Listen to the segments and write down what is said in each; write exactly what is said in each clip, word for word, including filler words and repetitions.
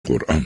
قرآن.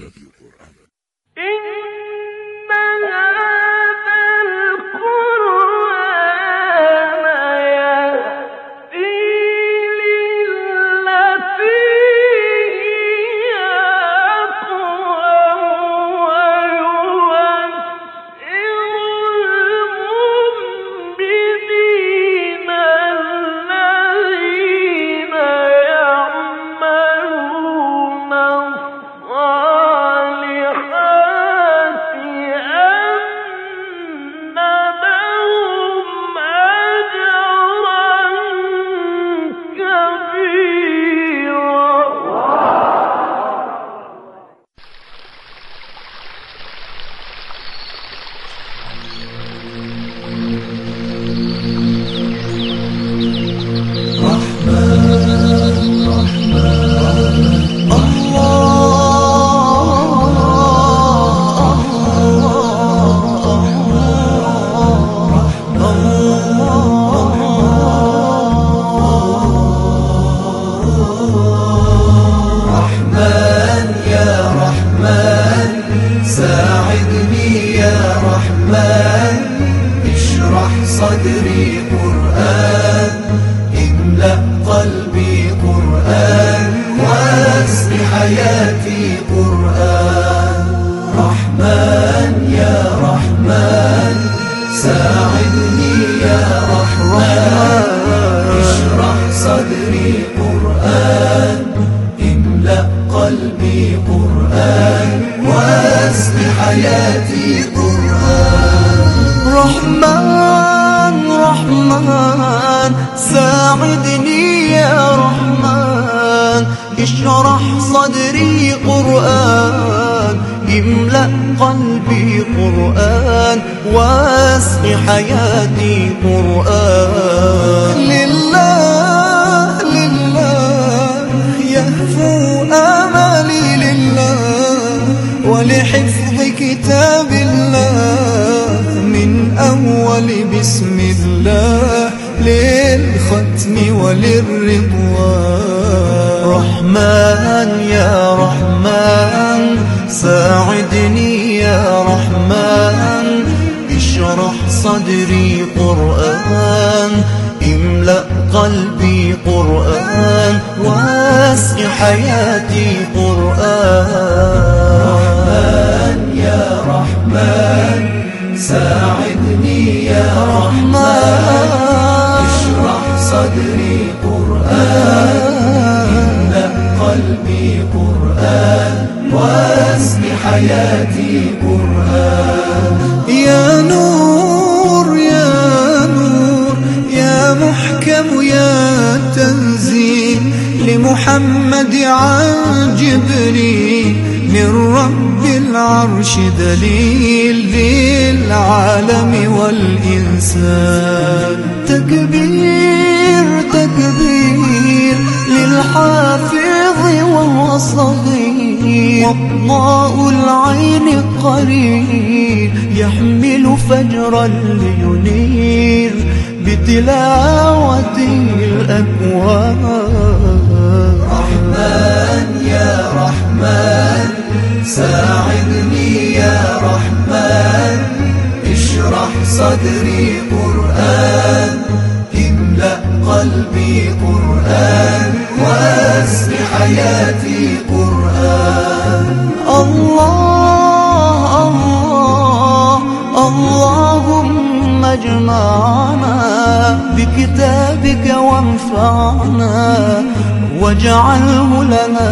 واجعله لنا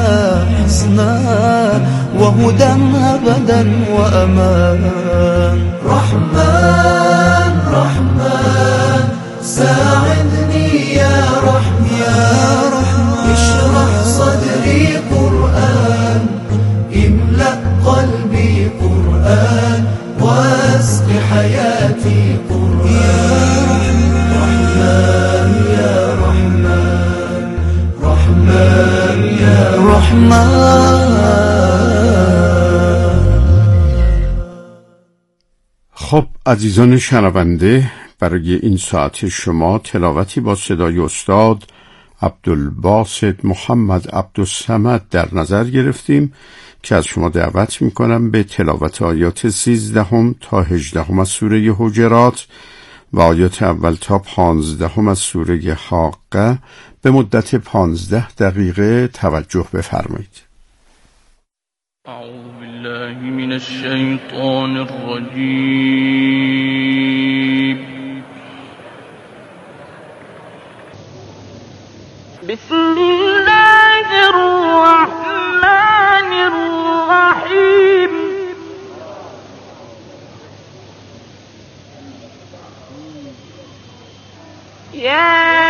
حسنا وهدى أبدا وأمان. رحمن رحمن ساعدني يا رحمن اشرح صدري قرآن املأ قلبي قرآن واسق حياتي قرآن. رحمن يا رحمن رحمن يا رحمن. خب عزیزان شنونده، برای این ساعت شما تلاوتی با صدای استاد عبدالباسط محمد عبدالصمد در نظر گرفتیم که از شما دعوت میکنم به تلاوت آیات سیزدهم تا هجدهم از سوره حجرات و آیات اول تا پانزدهم از سوره حاقه به مدت پانزده دقیقه توجه بفرمایید. اعوذ بالله من الشیطان الرجیم. بسم الله الرحمن الرحیم. یا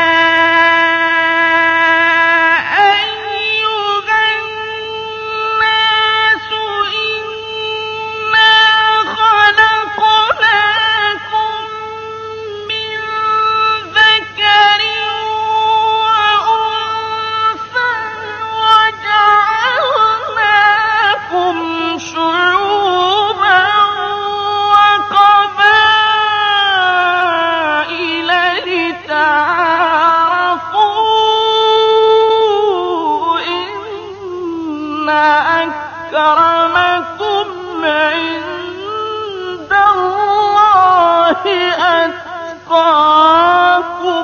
أكرمكم عند الله أتقاكم.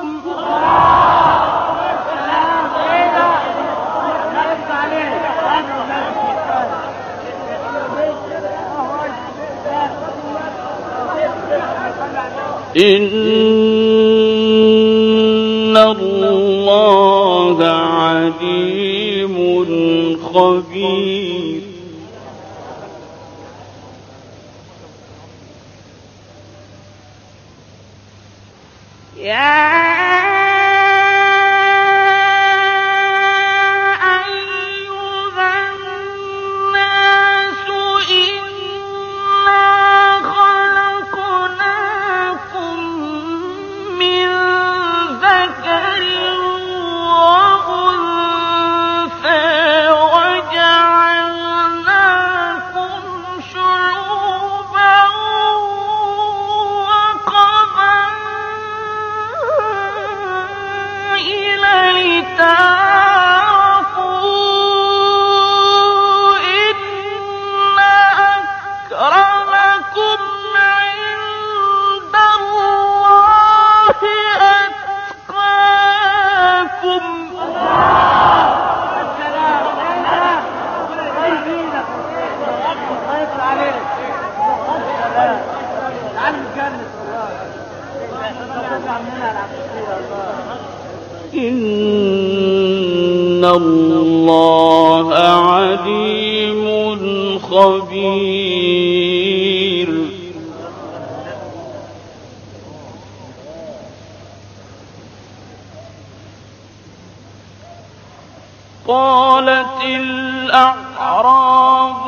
إن الله عليم خبير. يا أيها الناس إنا خلقناكم من ذكر وأنثى وجعلناكم شعوبا وقبائل لتعارفوا إن أكرمكم عند الله أتقاكم. إن الله عليم خبير. قالت الأعراب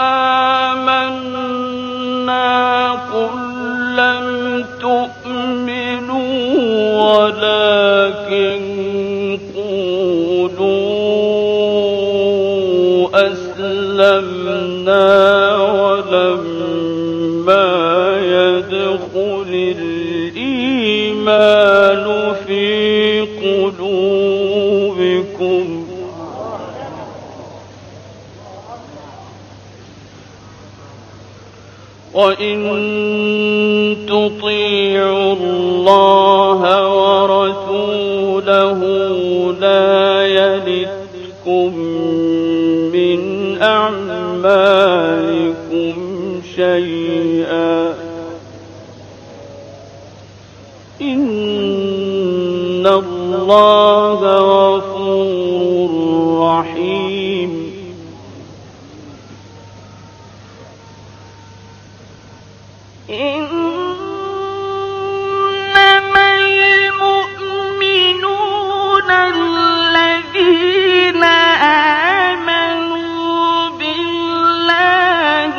آمنا قل لم تؤمنوا ولكن قولوا أسلمنا ولما يدخل الإيمان في قلوبكم وإن تطيعوا الله ورسوله لا يلتكم من أعمالكم شيئا إن الله غفور رحيم. إنما المؤمنون الذين آمنوا بالله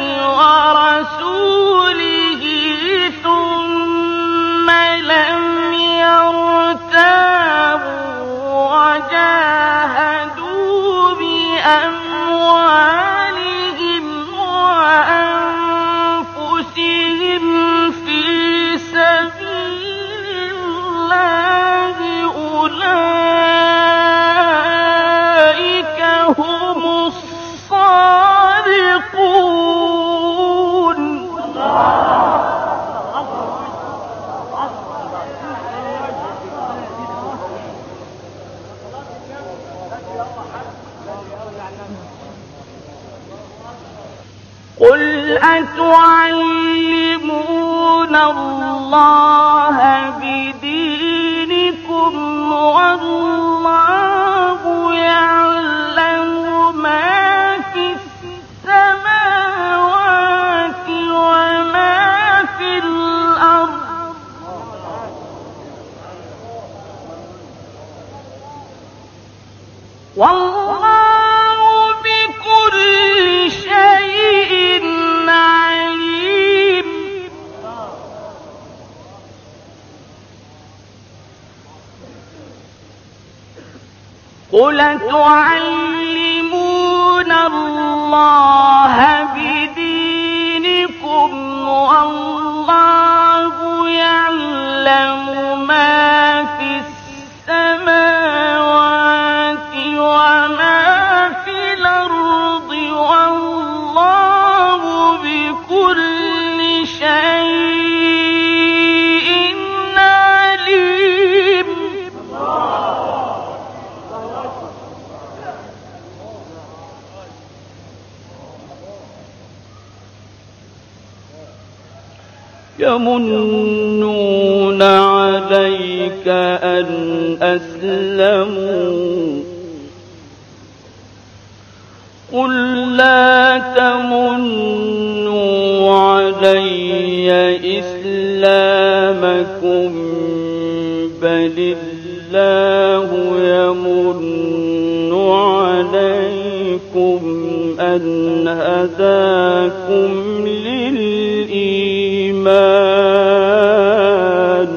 ورسوله ثم لم يرتابوا وجاهدوا بأموالهم وأنفسهم قل أتعلمون الله بدينكم والله يعلم ما في السماوات وما في الأرض والله بكل شيء عليم. قل تعلمون الله بدينكم والله يعلم ما في السماوات وما في الأرض والله بكل شيء عليم. يمنون عليك أن أسلموا قل لا تمنوا علي إسلامكم بل الله يمن عليكم أن هداكم للإيمان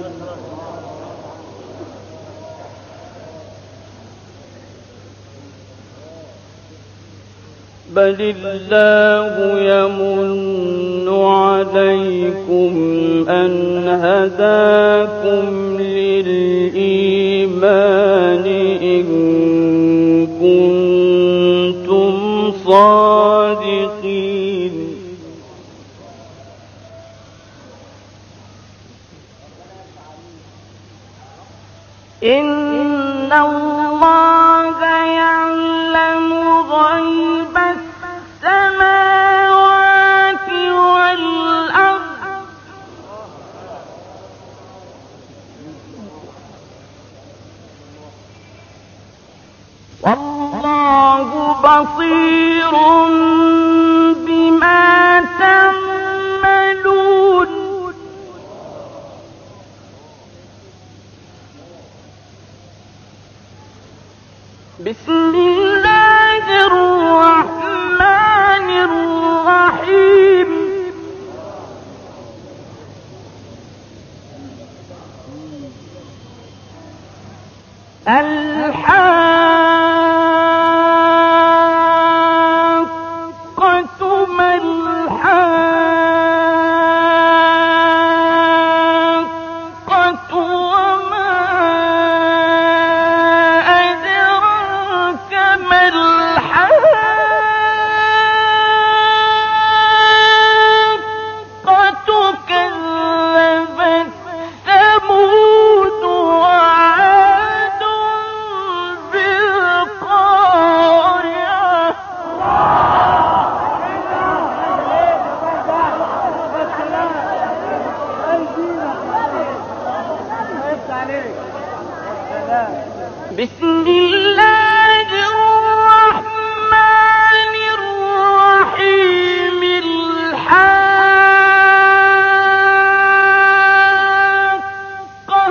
بل الله يمن عليكم أن هداكم للإيمان إن كنتم صادقين. إن الله يعلم غيب السماوات والأرض والله بصير بما تعملون. بسم الله الرحمن الرحيم. الحاقة ما الحاقة وما أدراك ما الحاقة كذبت ثمود وعاد بالقارعة. بسم الله الرحمن الرحيم. الحاقة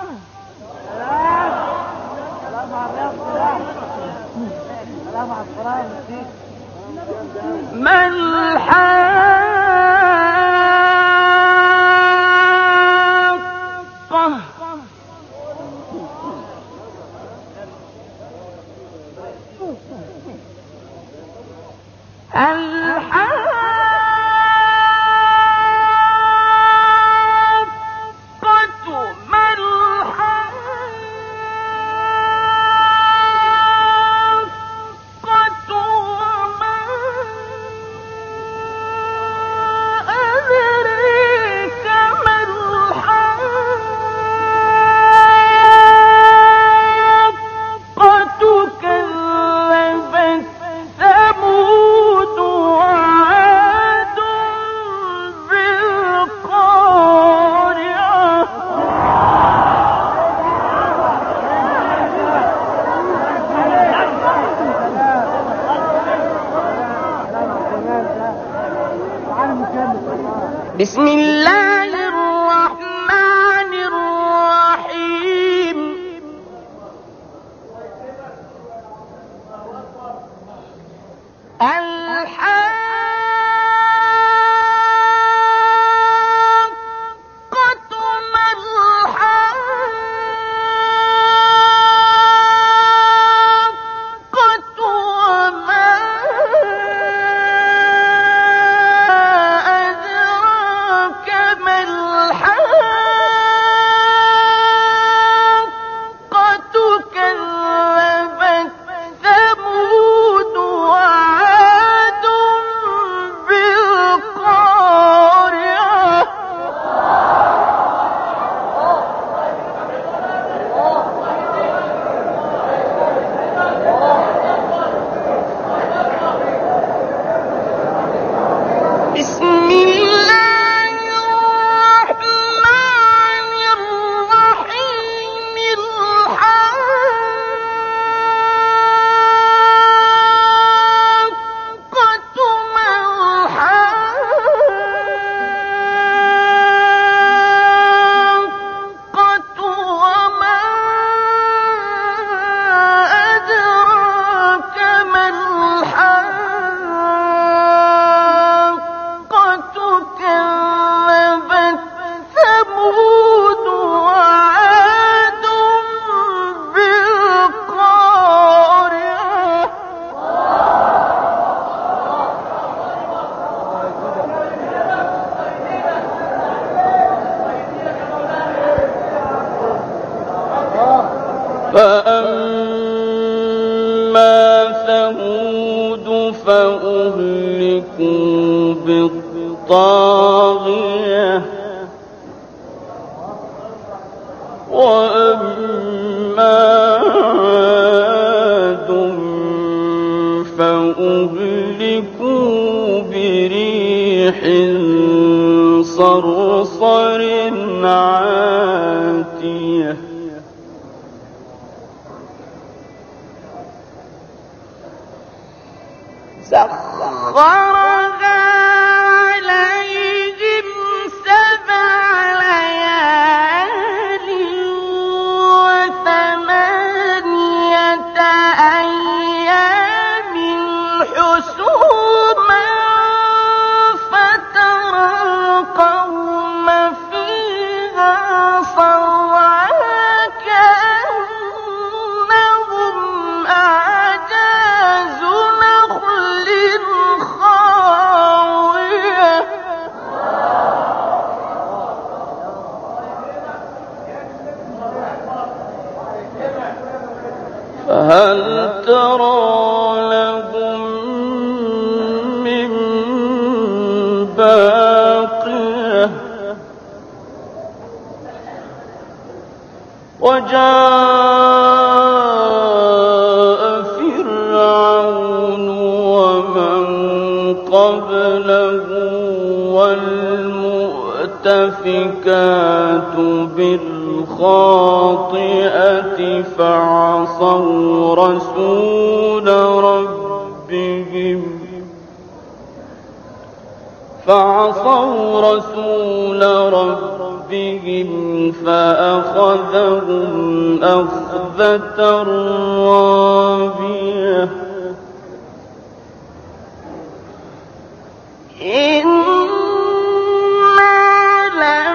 ما الحاقة الحاقة ما الحاقة وما بسم الله الرحمن الرحيم الحاقة ما الحاقة وما أدراك ما الحاقة كذبت ثمود وعاد بالقارعة بسم الله الرحمن الرحيم الحاقة ما الحاقة وما أدراك ما الحاقة كذبت ثمود وعاد بالقارعة فأما ثمود فأهلكوا بالطاغية وأما عاد فأهلكوا بريح صرصر عاتية سخرها عليهم سبع ليال وثمانية أيام حسوما فترى القوم فيها صرعى كأنهم أعجاز نخل خاوية فهل ترى لهم من باقية وجاء فرعون ومن قبله والمؤتفكات بالخاطئة فعصوا رسول ربهم فعصوا رسول ربهم فأخذهم أخذة رابية إنا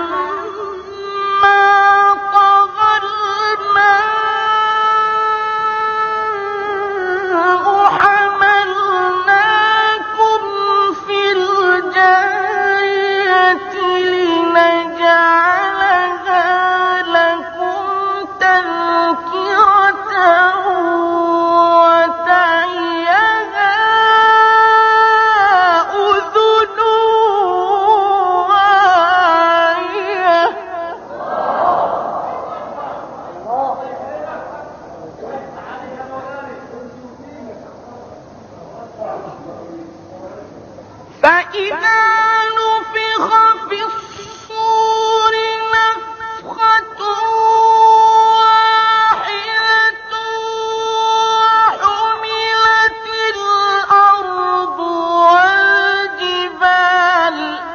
لما طغى الماء حملناكم في الجارية لنجعلها لكم تذكرة وتعيها أذن واعية فإذا نفخ في الصور نفخة واحدة وحملت الأرض والجبال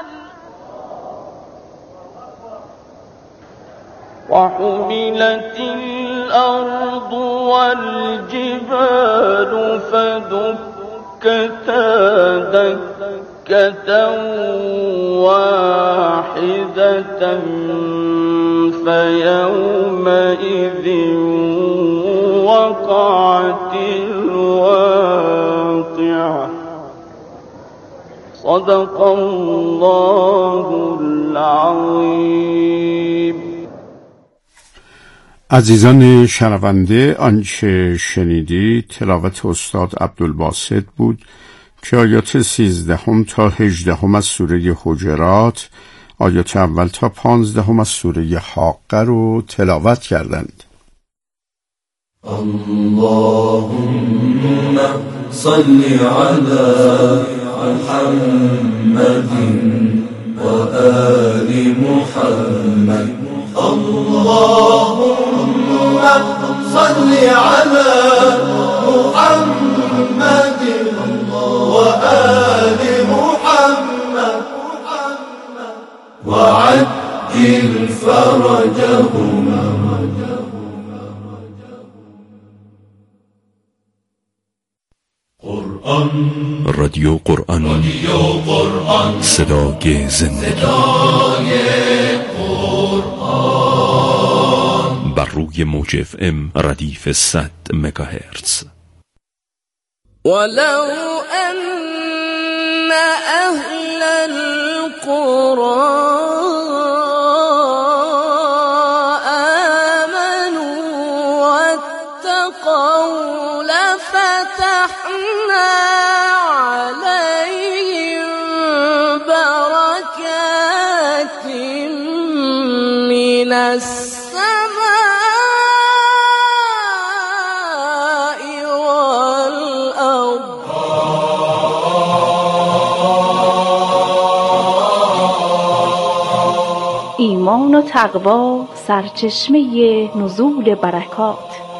وحملت الأرض والجبال فدكتا دكة واحدة فيومئذ وقعت الواقعة. صدق الله العظیم. عزیزان شنونده، آنچه شنیدی تلاوت استاد عبدالباسط بود که آیات سیزدهم تا هجدهم از سوره حجرات، آیات اول تا پانزدهم از سوره حاقه رو تلاوت کردند. اللهم صل على محمد و آل محمد. اللهم صل على محمد و آل محمد وعجل فرجهم. رادیو قرآن، رادیو قرآن، صدای زندگی، صدای قرآن، بر روی موج اف ام ردیف صد مگاهرتز. ولو ان اهل القرى السماء والأرض ایمان و تقوا سرچشمه نزول برکات.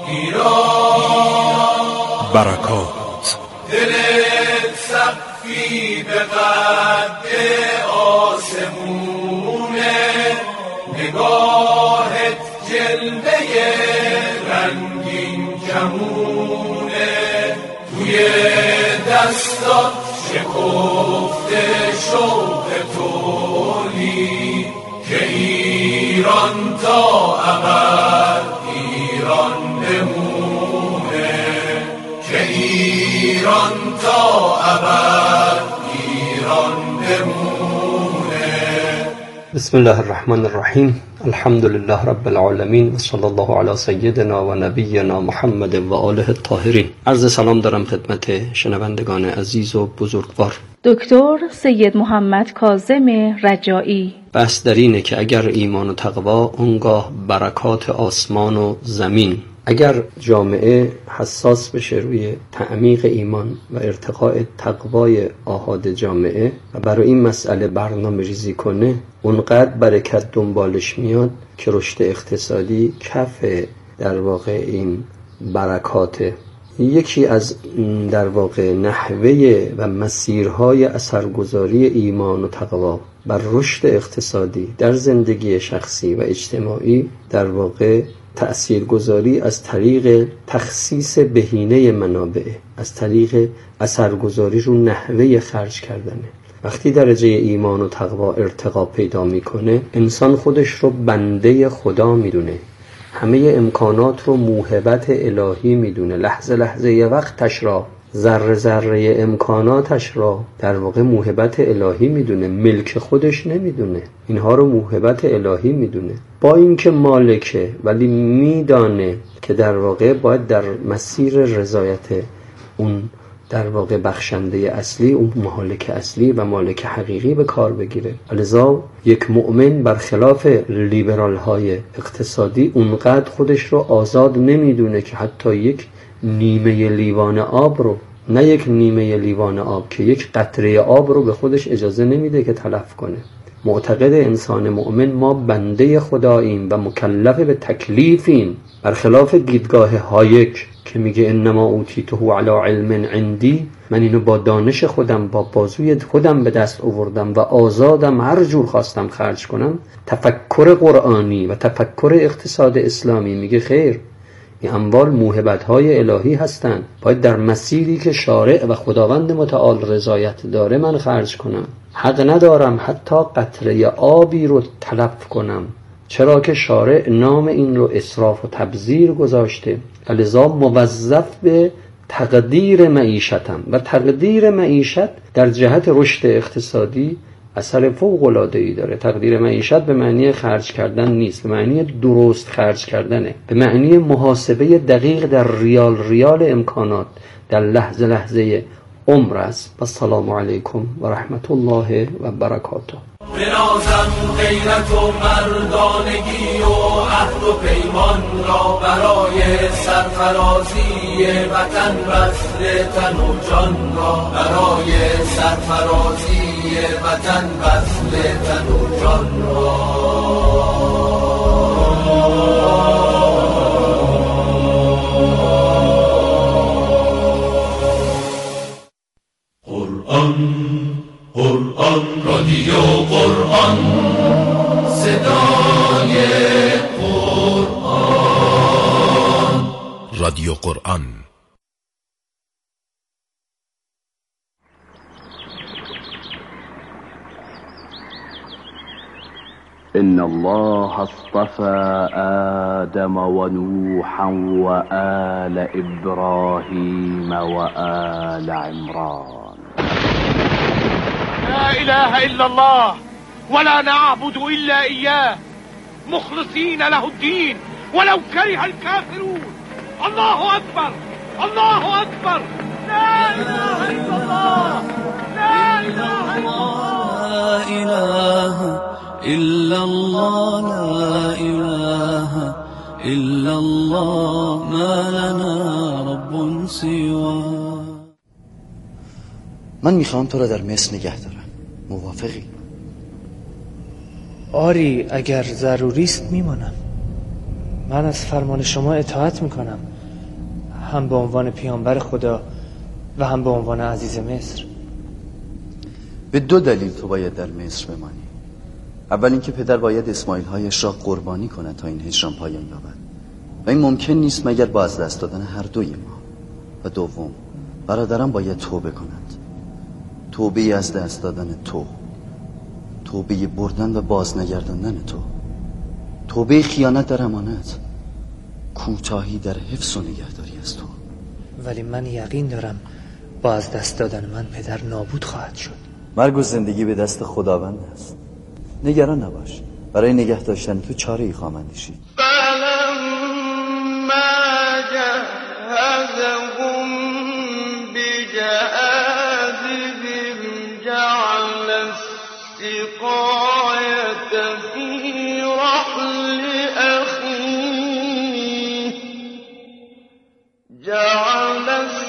برکات دلت سقفی به قد آسمونه، نگاهت جلوه رنگین کمونه، توی دستات شکفته شوق تولی که ایران تا ابد ایران بمونه، که ایران تا ابد ایران بمونه. بسم الله الرحمن الرحیم. الحمد لله رب العالمین و صلی الله علی سیدنا و نبینا محمد و آله الطاهرین. عرض سلام دارم خدمت شنوندگان عزیز و بزرگوار. دکتر سید محمد کاظم رجایی. بحث در اینه که اگر ایمان و تقوا، اونگاه برکات آسمان و زمین. اگر جامعه حساس بشه روی تعمیق ایمان و ارتقاء تقوای آحاد جامعه و برای این مسئله برنامه ریزی کنه، اونقدر برکت دنبالش میاد که رشد اقتصادی کف در واقع این برکاته. یکی از در واقع نحوه و مسیرهای اثرگذاری ایمان و تقوا بر رشد اقتصادی در زندگی شخصی و اجتماعی در واقع تأثیرگذاری از طریق تخصیص بهینه منابع، از طریق اثرگذاری رو نحوه خرج کردنه. وقتی درجه ایمان و تقوا ارتقا پیدا میکنه، انسان خودش رو بنده خدا میدونه، همه امکانات رو موهبت الهی میدونه، لحظه لحظه وقتش را، ذره ذره امکاناتش را در واقع موهبت الهی میدونه، ملک خودش نمیدونه، اینها رو موهبت الهی میدونه. با اینکه مالکه ولی میدانه که در واقع باید در مسیر رضایت اون در واقع بخشنده اصلی، اون مالک اصلی و مالک حقیقی به کار بگیره. لذا یک مؤمن برخلاف لیبرال های اقتصادی اونقدر خودش رو آزاد نمیدونه که حتی یک نیمه لیوان آب رو، نه یک نیمه لیوان آب که یک قطره آب رو به خودش اجازه نمیده که تلف کنه. معتقد انسان مؤمن ما بنده خداییم و مکلف به تکلیفیم، برخلاف دیدگاه هایک که میگه انما اوتیته علی علم عندی، من اینو با دانش خودم، با بازوی خودم به دست آوردم و آزادم هر جور خواستم خرج کنم. تفکر قرآنی و تفکر اقتصاد اسلامی میگه خیر، این اموال موهبت‌های الهی هستند، باید در مسیری که شارع و خداوند متعال رضایت داره من خرج کنم. حق ندارم حتی قطره آبی رو تلف کنم، چرا که شارع نام این رو اسراف و تبذیر گذاشته. لذا موظف به تقدیر معیشتم و تقدیر معیشت در جهت رشد اقتصادی اثر فوق‌العاده‌ای داره. تقدیر معیشت به معنی خرج کردن نیست، به معنی درست خرج کردنه، به معنی محاسبه دقیق در ریال ریال امکانات در لحظه لحظه عمر است. السلام علیکم و رحمت الله و برکاته. بنازم غیرت و مردانگی و عهد و پیمان را برای سرفرازی وطن بذل تن و جان را، برای سرفرازی وطن بذل تن و جان را. قرآن قرآن رادیو قرآن، صدای قرآن، رادیو قرآن. إن الله اصطفى آدم ونوحا وآل إبراهيم وآل عمران. لا إله إلا الله ولا نعبد إلا إياه مخلصين له الدين ولو كره الكافرون. الله أكبر الله أكبر. لا إله إلا الله لا إله إلا الله لا إله إلا الله ما لنا رب سواه. من میخوام تو را در مصر نگه دارم، موافقی؟ آری اگر ضروری است میمانم. من از فرمان شما اطاعت میکنم، هم به عنوان پیامبر خدا و هم به عنوان عزیز مصر. به دو دلیل تو باید در مصر بمانی. اول اینکه پدر باید اسماعیل هایش را قربانی کند تا این هجران پایان یابد و این ممکن نیست مگر با از دست دادن هر دوی ما. و دوم، برادرم باید توبه کنند، توبه از دست دادن تو، توبه بردن و بازنگرداندن تو، توبه خیانت در امانت، کوتاهی در حفظ و نگهداری از تو. ولی من یقین دارم با از دست دادن من پدر نابود خواهد شد. مرگ و زندگی به دست خداوند است، نگران نباش، برای نگه داشتن تو چاره ای خواهم اندیشید. جعل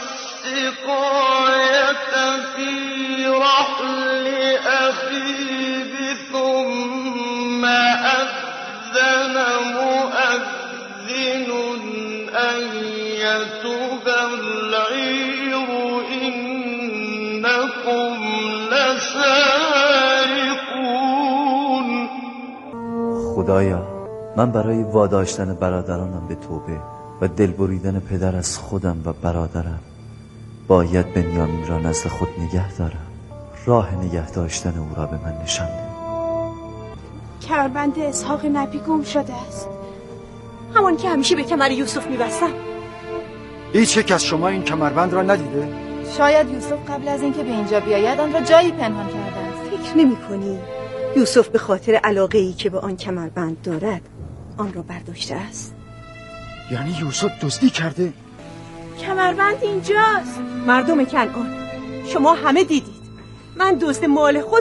السقاية في رحل أخيه ثم أذن مؤذن أيتها العير إنكم لسارقون. خدایا، من برای واداشتن برادرانم به توبه و دل بریدن پدر از خودم و برادرم باید بنیامین را نزد خود نگه دارم. راه نگه داشتن او را به من نشان ده. کمربند اسحاق نبی گم شده است، همان که همیشه به کمر یوسف می‌بستم. هیچ یک از شما این کمربند را ندیده؟ شاید یوسف قبل از اینکه به اینجا بیاید آن را جایی پنهان کرده است. فکر نمی‌کنی یوسف به خاطر علاقه‌ای که به آن کمربند دارد آن را برداشته است؟ یعنی یوسف دزدی کرده؟ کمربند اینجاست. مردم کنعان، شما همه دیدید من دزد مال خود